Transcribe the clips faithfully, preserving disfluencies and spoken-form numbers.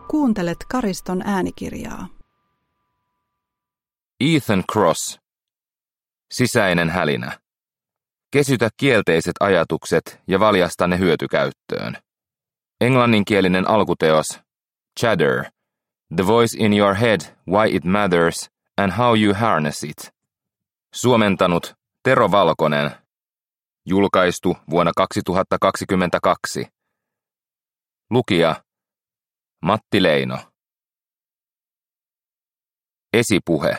Kuuntelet Kariston äänikirjaa. Ethan Kross. Sisäinen hälinä. Kesytä kielteiset ajatukset ja valjasta ne hyötykäyttöön. Englanninkielinen alkuteos Chatter. The Voice in Your Head, Why It Matters and How You Harness It. Suomentanut Tero Valkonen. Julkaistu vuonna kaksituhattakaksikymmentäkaksi. Lukija Matti Leino. Esipuhe.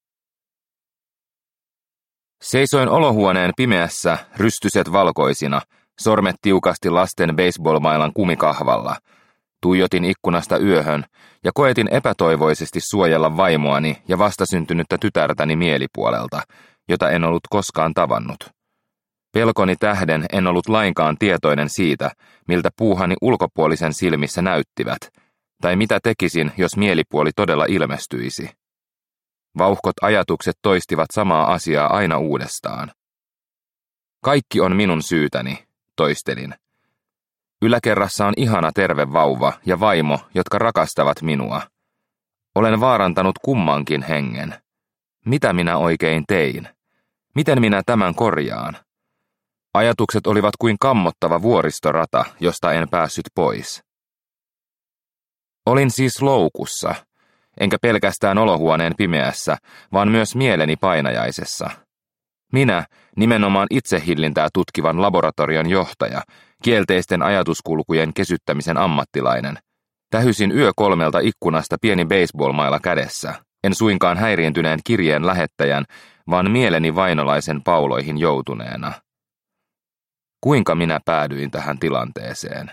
Seisoin olohuoneen pimeässä, rystyset valkoisina, sormet tiukasti lasten baseballmailan kumikahvalla. Tuijotin ikkunasta yöhön ja koetin epätoivoisesti suojella vaimoani ja vastasyntynyttä tytärtäni mielipuolelta, jota en ollut koskaan tavannut. Pelkoni tähden en ollut lainkaan tietoinen siitä, miltä puuhani ulkopuolisen silmissä näyttivät, tai mitä tekisin, jos mielipuoli todella ilmestyisi. Vauhkot ajatukset toistivat samaa asiaa aina uudestaan. Kaikki on minun syytäni, toistelin. Yläkerrassa on ihana terve vauva ja vaimo, jotka rakastavat minua. Olen vaarantanut kummankin hengen. Mitä minä oikein tein? Miten minä tämän korjaan? Ajatukset olivat kuin kammottava vuoristorata, josta en päässyt pois. Olin siis loukussa, enkä pelkästään olohuoneen pimeässä, vaan myös mieleni painajaisessa. Minä, nimenomaan itsehillintää tutkivan laboratorion johtaja, kielteisten ajatuskulkujen kesyttämisen ammattilainen, tähysin yö kolmelta ikkunasta pieni baseballmaila kädessä, en suinkaan häiriintyneen kirjeen lähettäjän, vaan mieleni vainolaisen pauloihin joutuneena. Kuinka minä päädyin tähän tilanteeseen?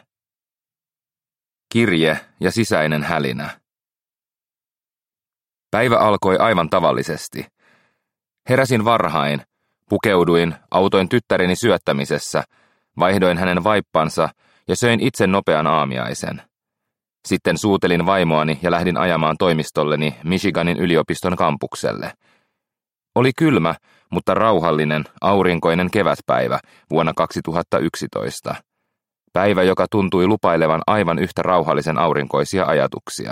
Kirje ja sisäinen hälinä. Päivä alkoi aivan tavallisesti. Heräsin varhain, pukeuduin, autoin tyttäreni syöttämisessä, vaihdoin hänen vaippansa ja söin itse nopean aamiaisen. Sitten suutelin vaimoani ja lähdin ajamaan toimistolleni Michiganin yliopiston kampukselle. Oli kylmä, mutta rauhallinen, aurinkoinen kevätpäivä vuonna kaksituhattayksitoista. Päivä, joka tuntui lupailevan aivan yhtä rauhallisen aurinkoisia ajatuksia.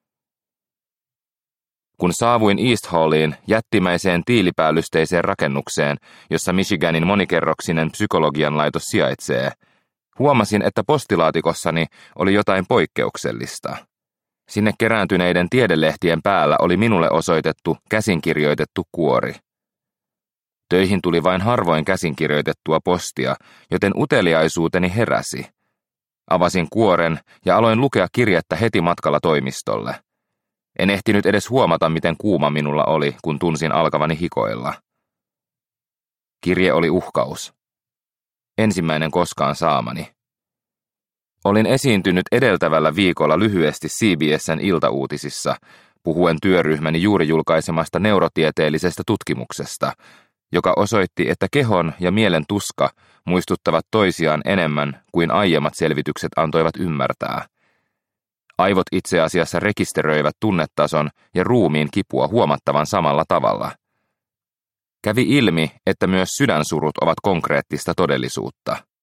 Kun saavuin East Halliin, jättimäiseen tiilipäällysteiseen rakennukseen, jossa Michiganin monikerroksinen psykologian laitos sijaitsee, huomasin, että postilaatikossani oli jotain poikkeuksellista. Sinne kerääntyneiden tiedelehtien päällä oli minulle osoitettu käsinkirjoitettu kuori. Töihin tuli vain harvoin käsinkirjoitettua postia, joten uteliaisuuteni heräsi. Avasin kuoren ja aloin lukea kirjettä heti matkalla toimistolle. En ehtinyt edes huomata, miten kuuma minulla oli, kun tunsin alkavani hikoilla. Kirje oli uhkaus. Ensimmäinen koskaan saamani. Olin esiintynyt edeltävällä viikolla lyhyesti C B S:n iltauutisissa, puhuen työryhmäni juuri julkaisemasta neurotieteellisestä tutkimuksesta, joka osoitti, että kehon ja mielen tuska muistuttavat toisiaan enemmän kuin aiemmat selvitykset antoivat ymmärtää. Aivot itse asiassa rekisteröivät tunnetason ja ruumiin kipua huomattavan samalla tavalla. Kävi ilmi, että myös sydänsurut ovat konkreettista todellisuutta.